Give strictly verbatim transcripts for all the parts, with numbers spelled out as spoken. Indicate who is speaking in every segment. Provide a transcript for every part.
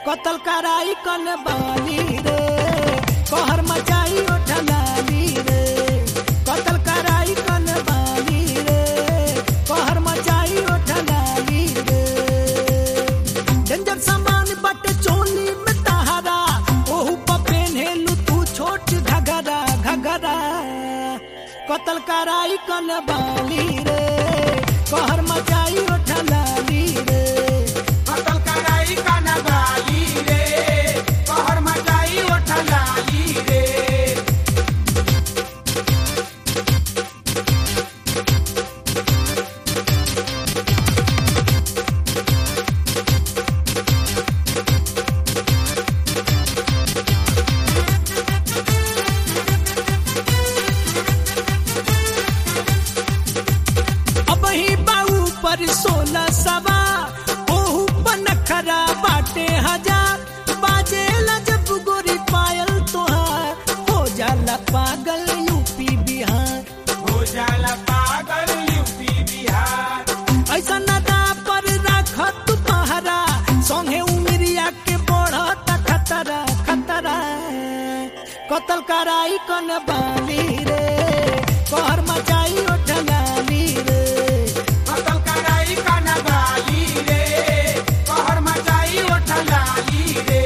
Speaker 1: कतल कराई कन बाली रे कहर मचाई ओठलाली रे कतल कराई कन बाली रे कहर मचाई ओठलाली रे डेंजर सामान बट चोली में तहारा ओहू पर पेन्हेलू तू छोट घघरा घघरा कतल कराई कन बाली रे कहर मचाई ओठलाली रे
Speaker 2: कतल कराई कन बाली रे कहर मचाई ओठलाली रे
Speaker 1: पर सोलह सवा ओहू पनखरा बाटे हजार बाजे जब गोरी पायल तोहार हो जाला पागल यूपी बिहार
Speaker 2: हो जाला पागल यूपी बिहार
Speaker 1: ऐसा नदा पर राखत तू पहरा संगे उमरिया के बढ़त खतरा खतरा कतल कराई कन बाली रे कहर मचाई ओठलाली रे
Speaker 2: कतल कराई कन बाली रे कहर मचाई ओठलाली रे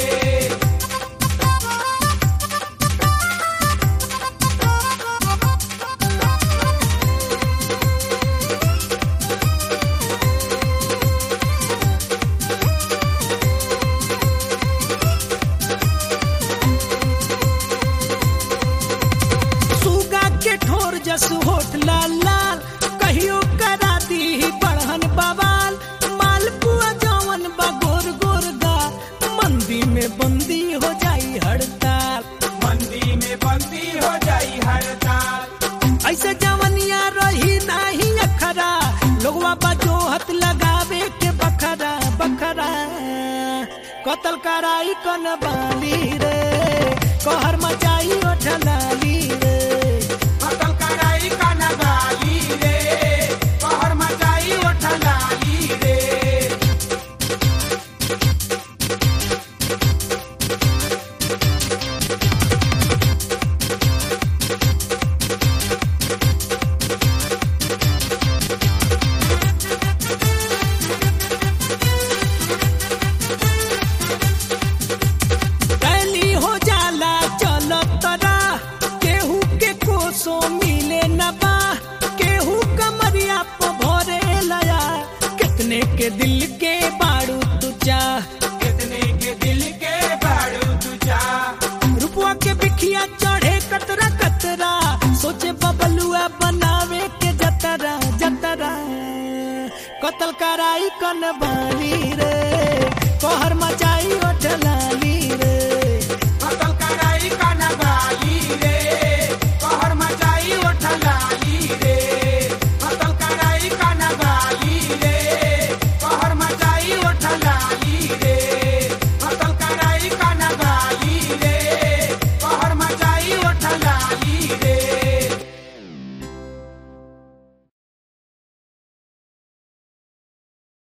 Speaker 1: सुगा के ठोर जस होठ लाल लाल कहियो करा दी बढ़न बवाल मालपुआ जवन बा गोर गोर गा मंदी में बंदी हो जाई हड़ताल
Speaker 2: मंदी में बंदी हो जाई हड़ताल
Speaker 1: ऐसे जवनिया रही नहीं अखरा लोगवा बजोहत लगावे के बखरा बखरा कतल कराई कन बाली रे कहर मचाई ओठलाली रे
Speaker 2: कतल कराई कन बाली रे कहर मचाई ओठलाली रे
Speaker 1: पहली हो जाला चलत तरा केहू के कोसो मिले न बा केहू कमरिया पे भरे लया कितने के दिल के बाड़ू तुचा
Speaker 2: कितने के दिल के बाड़ू तुझा
Speaker 1: रुपवा के बिखिया चढ़े कतरा कतरा सोचे बबलुआ बनावे के जतरा जतरा कतल कराई कन बाली रे कहर मचाई ओठलाली रे
Speaker 2: कतल कराई कन बाली रे